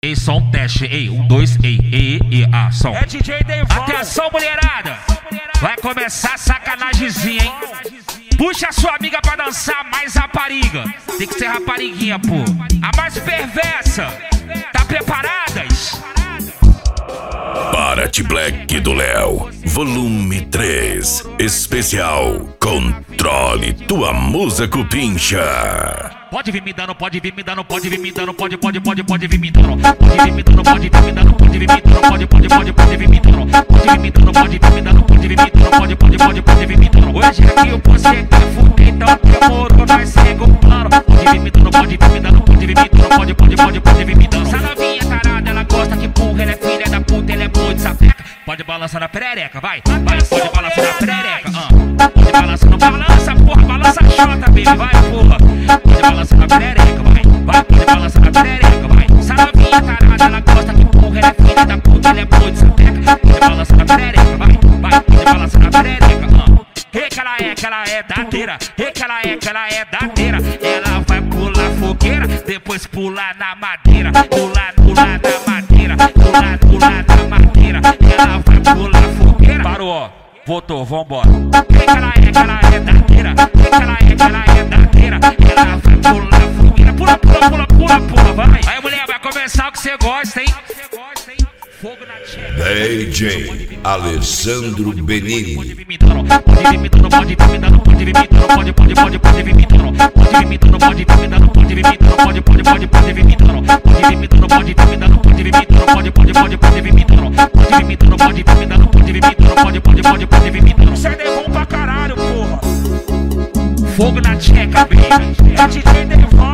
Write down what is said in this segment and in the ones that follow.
Ei, som, teste, ei, 1, 2, ei, som. É DJ Devon. Atenção, mulherada, vai começar a sacanagemzinha, hein? Puxa a sua amiga pra dançar mais rapariga. Tem que ser rapariguinha, pô. A mais perversa. Tá preparadas? Party Black do Léo, volume 3, especial Controle tua musa cupincha. Pode vir me dando, pode vir me dando, pode vir me dando, pode vir me dando, pode vir me dando, pode vir me dando, pode vir me dando, pode vir me dando, pode vir me dando, pode vir me dando, pode vir me dando, pode vir me dando. Hoje aqui eu posso chegar fuder, então demorou, vai ser com plano. Pode vir me dando, pode vir me dando, pode vir me dando, pode vir me dando. Essa novinha tarada, ela gosta que porra, ela é filha da puta, ela é muito sapeca. Pode balançar na perereca, vai, pode balançar na perereca, pode balançar, não balança, porra, balança a chota, baby, vai, porra. Pode balançar na perereca, vai, pode balançar na perereca, vai. Essa novinha tarada, ela gosta que porra, ela é filha da puta, ela é muito sapeca. Pode balançar na perereca, vai, pode balançar na perereca, que ela é dadeira, que ela é dadeira. Ela vai pular fogueira, depois pular na madeira, pular na madeira, pular na madeira. Ela vai pular fogueira. Parou, ó, voltou, vambora. Que ela é dadeira, que ela é dadeira. Ela vai pular fogueira, pula, vai. Aí, mulher, vai começar o que você gosta, hein? Fogo na tcheca. DJ Alessandro Benini. Pode vir me dando, pode vir me dando, pode vir me dando, pode vir me dando, pode vir me dando, pode vir me dando, pode vir me dando, pode vir me dando, pode vir me dando, pode vir me dando, pode vir me dando, pode vir me dando, pode vir me dando, pode vir me dando, pode vir me dando, pode vir me dando. Você é bom pra caralho, porra. Fogo na tcheca, baby. É DJ Devon.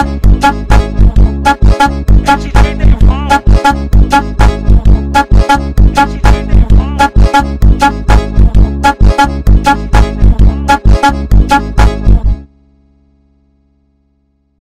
É DJ Devon. É DJ Devon.